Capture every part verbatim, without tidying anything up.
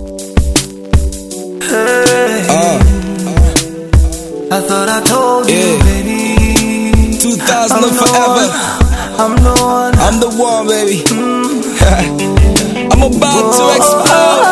Hey, Uh, I thought I told you, Yeah. baby. two thousand I'm and the forever. one, I'm the one. I'm the one, baby. I'm about to explode.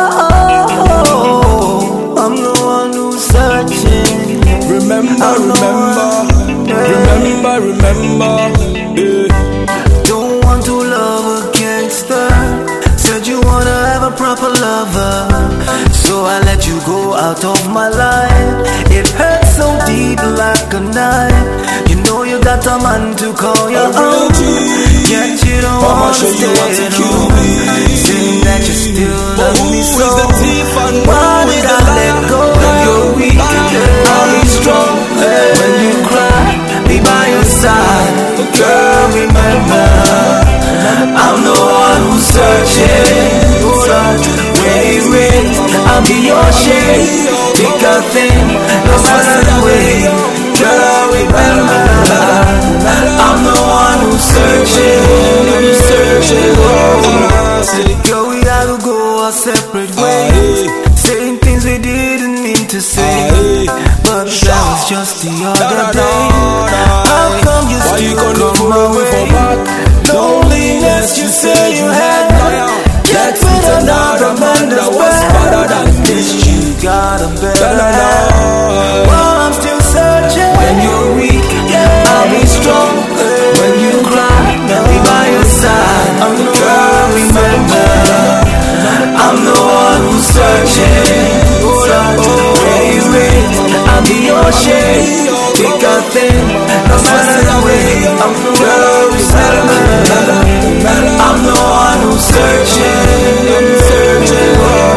Oh, I'm the one who's searching. Remember, I'm the remember, one, yeah. remember, remember. Yeah. Don't want to love a gangster. Said you wanna have a proper lover, so I let you go out of my life. It hurts so deep like a knife. You know you got a man to call your own, yet you don't Mama, wanna show you want to stay kill home. me. Saying that you still But love who me is so. the thief and Why who is did the I liar? let go? Liar, You're weak, liar. I'll be strong. When you cry, be by your side. Girl, remember, I'm the one who's searching. When it rains, I'll be your shade. Think I think, no matter the way. Girl, remember, I'm the one who's searching. Searching. Oh, girl, we had to go our separate ways, saying things we didn't mean to say, but that was just the other day. How come you Why you still gonna come put my me for way? back? Loneliness you say you had, get with another man that was better than this. You got a better hand. While I'm still searching. When you're weak, I'll be strong. When you cry, I'll be by your side. I'm the girl, remember, I'm the one who's searching. When it rains, I'll be your shade. Think I think, no matter the way. I'm the girl, remember, I'm the one who's searching. I'm searching.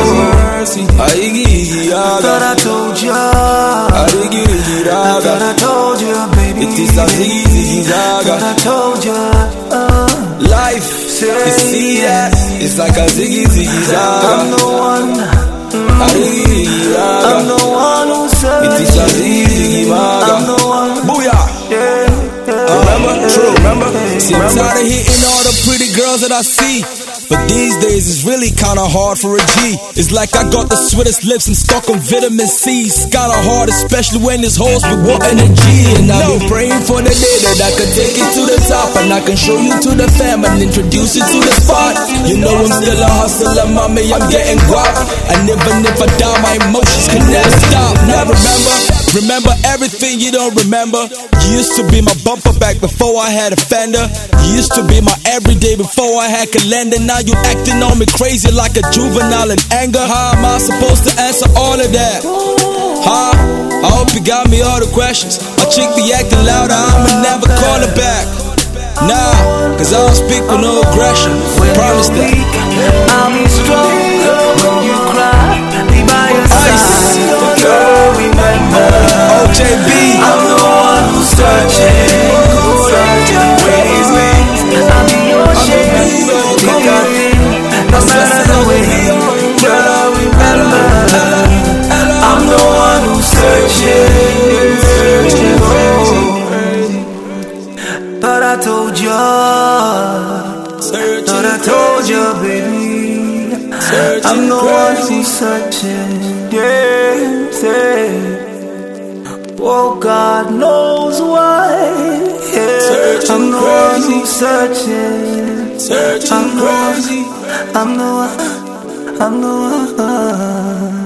I thought I told ya. I thought I told you, baby. It is as easy as I thought I told you. Uh, life. You see that? It's like a ziggy ziggy I'm zaga. the one. I'm I'm the one who's It is as searching. easy I'm the maga. one. Booyah. Yeah, yeah. Remember? True. Remember? See, I'm tired of hitting all the pretty girls that I see. But these days it's really kinda hard for a G. It's like I got the sweetest lips and stuck on vitamin C. It's kinda hard, especially when it's hoes with one energy. And I've been praying for the day that I can take it to the top, and I can show you to the fam and introduce you to the spot. You know I'm still a hustler, mommy, I'm getting guap. And even if I die, my emotions can never stop. Now remember, remember everything you don't remember. You used to be my bumper back before I had a fender. You used to be my everyday before I had calendar. Now you acting on me crazy like a juvenile in anger. How am I supposed to answer all of that? Huh? I hope you got me all the questions. My chick be acting louder, I'ma never call her back. Nah, cause I don't speak with no aggression. Promise When that. you're weak, I'll be strong. When you cry, be by your side. Girl, remember, O J B. I'm the one who's searching. When it rains, I'll be your shade. Think I think, no matter the way. Girl, remember, I'm the one who's searching. Searching. Oh, but I told ya. Thought I told you, baby, I'm the one who's searching. Yeah, yeah. Oh, God knows why. Yeah, I'm the one who's searching. Searching I'm the crazy. one. I'm the one. I'm the one.